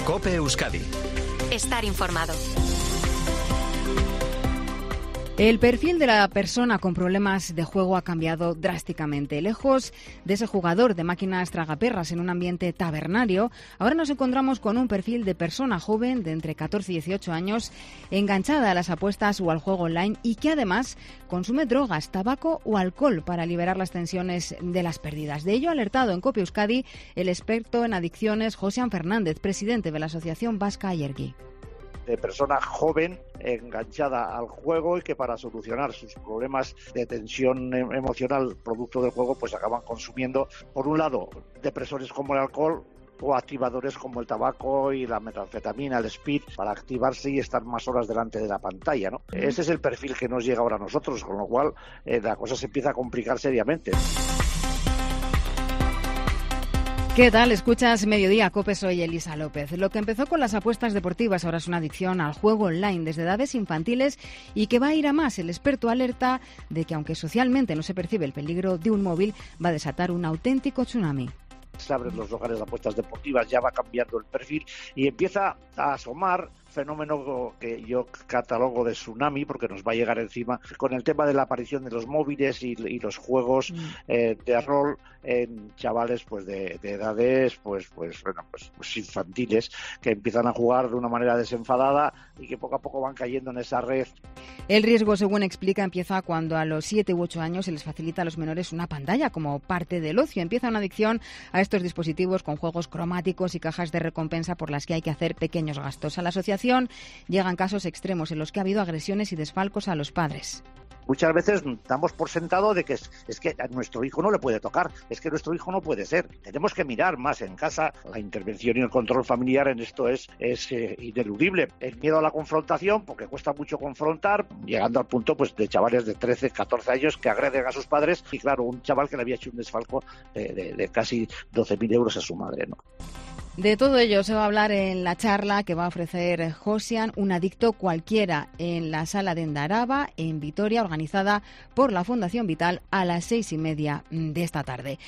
COPE Euskadi. Estar informado. El perfil de la persona con problemas de juego ha cambiado drásticamente. Lejos de ese jugador de máquinas tragaperras en un ambiente tabernario, ahora nos encontramos con un perfil de persona joven de entre 14 y 18 años, enganchada a las apuestas o al juego online y que además consume drogas, tabaco o alcohol para liberar las tensiones de las pérdidas. De ello ha alertado en COPE Euskadi el experto en adicciones Josean Fernández, presidente de la Asociación Vasca Ayergi. De persona joven enganchada al juego y que para solucionar sus problemas de tensión emocional producto del juego pues acaban consumiendo, por un lado, depresores como el alcohol o activadores como el tabaco y la metanfetamina, el speed, para activarse y estar más horas delante de la pantalla, ¿no? Ese es el perfil que nos llega ahora a nosotros, con lo cual la cosa se empieza a complicar seriamente. ¿Qué tal? Escuchas Mediodía COPE, soy Elisa López. Lo que empezó con las apuestas deportivas ahora es una adicción al juego online desde edades infantiles y que va a ir a más. El experto alerta de que aunque socialmente no se percibe el peligro de un móvil, va a desatar un auténtico tsunami. Se abren los lugares de apuestas deportivas, ya va cambiando el perfil y empieza a asomar fenómeno que yo catalogo de tsunami porque nos va a llegar encima con el tema de la aparición de los móviles y los juegos de rol en chavales pues de edades pues infantiles que empiezan a jugar de una manera desenfadada y que poco a poco van cayendo en esa red. El riesgo, según explica, empieza cuando a los 7 u 8 años se les facilita a los menores una pantalla como parte del ocio. Empieza una adicción a estos dispositivos con juegos cromáticos y cajas de recompensa por las que hay que hacer pequeños gastos. A la asociación llegan casos extremos en los que ha habido agresiones y desfalcos a los padres. Muchas veces damos por sentado de que es que a nuestro hijo no le puede tocar, es que nuestro hijo no puede ser. Tenemos que mirar más en casa. La intervención y el control familiar en esto es ineludible. El miedo a la confrontación, porque cuesta mucho confrontar, llegando al punto pues de chavales de 13, 14 años que agreden a sus padres y claro, un chaval que le había hecho un desfalco de casi 12.000 euros a su madre, ¿no? De todo ello se va a hablar en la charla que va a ofrecer Josean, un adicto cualquiera, en la sala de Endaraba, en Vitoria, organizada por la Fundación Vital, a las 6:30 de esta tarde.